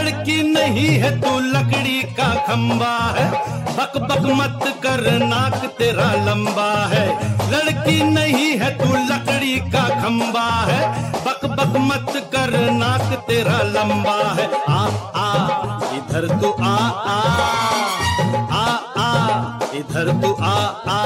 लड़की नहीं है तू लकड़ी का खंबा है, बक बक मत कर नाक तेरा लंबा है। लड़की नहीं है तू लकड़ी का खंबा है, बक बक मत कर नाक तेरा लंबा है। आ आ इधर तू आ आ आ आ इधर तू आ आ।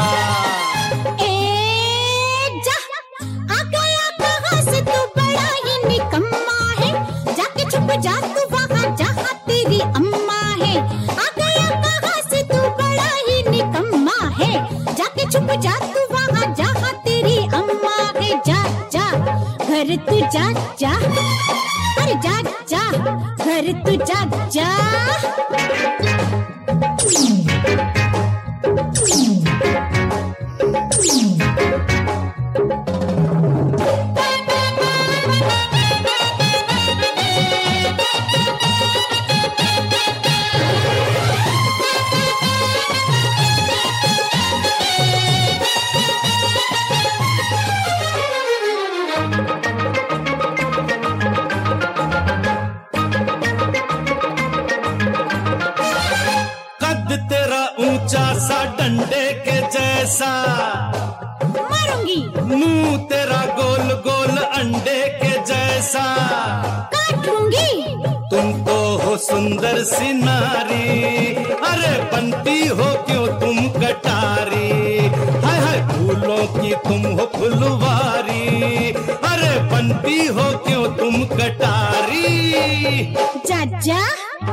जा आ गया कहाँ से तू बड़ा ही निकम्मा है, जाके छुप जा तू वहाँ जहाँ तेरी अम्मा है। आ गया कहाँ से तू बड़ा ही निकम्मा है, जाके छुप जा तू वहाँ जहाँ तेरी अम्मा है। जा जा घर तू जा जा, अरे जा जा घर तू जा जा। तेरा ऊंचा सा डंडे के जैसा, मारूंगी। मुंह तेरा गोल गोल अंडे के जैसा, काटूंगी। तुम तो हो सुंदर सी नारी, अरे बनती हो क्यों तुम कटारी। हाय हाय फूलों की तुम हो फुलवारी, अरे बनती हो क्यों तुम कटारी। जा जा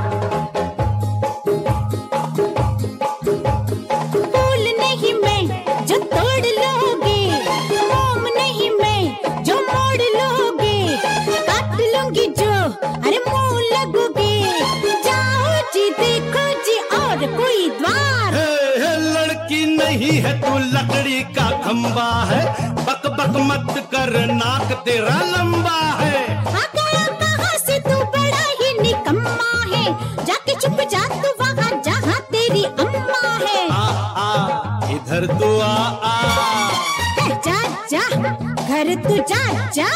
कोई द्वार। लड़की नहीं है तू लकड़ी का खंबा है, बक बक मत कर नाक तेरा लंबा है। आ गया कहाँ से तू बड़ा ही निकम्मा है, जाके छुप जा तू वहाँ जहाँ तेरी अम्मा है। आ आ इधर तू आ आ, जा जा घर तू जा जा।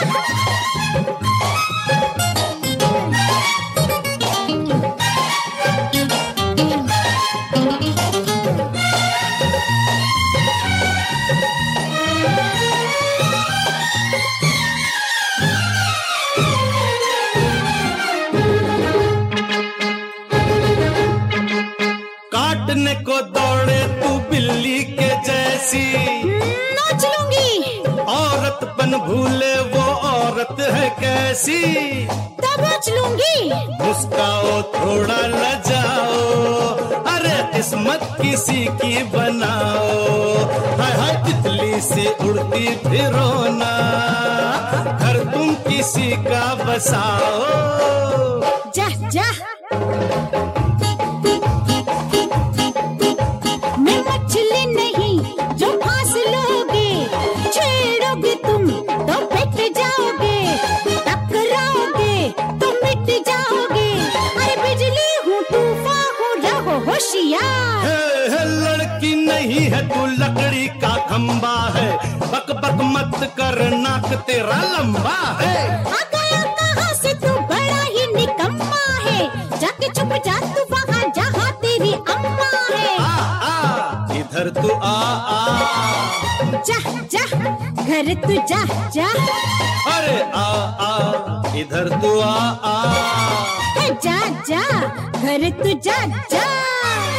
काटने को दौड़े तू बिल्ली के जैसी, नोच लूंगी। औरत बन भूले वो औरत है कैसी, दबोच लूंगी। मुस्काओ थोड़ा लजाओ, अरे किस्मत किसी की बनाओ। हाय हाय तितली से उड़ती फिरो ना, घर तुम किसी का बसाओ। जा जा तुम तो पिट जाओगे, टकराओगे तो मिट जाओगे। अरे बिजली हूँ तूफान हूँ रहो होशियार। लड़की नहीं है तू लकड़ी का खंबा है, बक बक मत कर नाक तेरा लंबा है। आ गया कहाँ से तू बड़ा ही निकम्मा है, जाके छुप जा तू वहाँ जहाँ तेरी अम्मा है। आ आ इधर तू आ आ, जा जा घर तू जा जा। अरे आ आ इधर तू आ आ, जा जा घर तू जा जा।